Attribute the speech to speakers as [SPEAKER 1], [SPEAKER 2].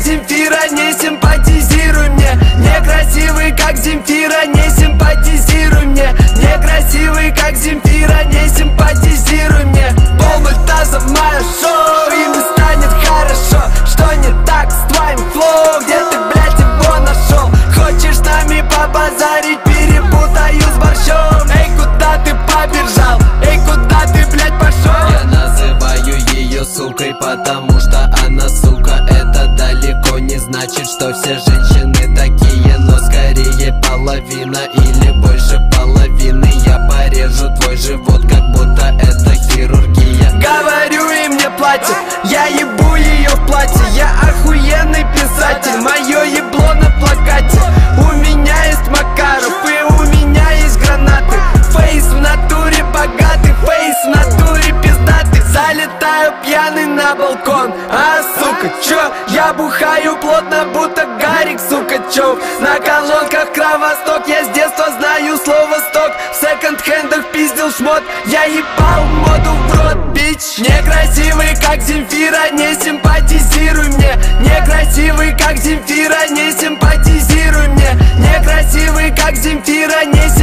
[SPEAKER 1] Земфира, не симпатизируй мне. Некрасивый, как Земфира, не симпатизируй мне. Некрасивый, как Земфира, не симпатизируй мне. Полмультаза мое шоу, и мне станет хорошо. Что не так с твоим флоу? Где ты, блядь, его нашел? Хочешь с нами побазарить? Перепутаю с борщом. Эй, куда ты побежал? Эй, куда ты, блядь, пошел?
[SPEAKER 2] Я называю ее сукой, потому что она сука. Это далеко не значит, что все женщины такие, но скорее половина или больше половины. Я порежу твой живот, как будто это хирургия.
[SPEAKER 1] Говорю, и мне платят, я ебу ее в платье. Я охуенный писатель, мое ебло на плакате. У меня есть Макаров и у меня есть гранаты. Фейс в натуре богатый, фейс в натуре пиздатый. Залетаю пьяный на балкон, а сука, чё? Я бухаю плотно, будто Гарик Сукачев. На колонках Кровосток, я с детства знаю слово сток. В секонд-хендах пиздил шмот, я ебал моду в рот, бич. Некрасивый, как Земфира, не симпатизируй мне. Некрасивый, как Земфира, не симпатизируй мне. Некрасивый, как Земфира, не симпатизируй мне.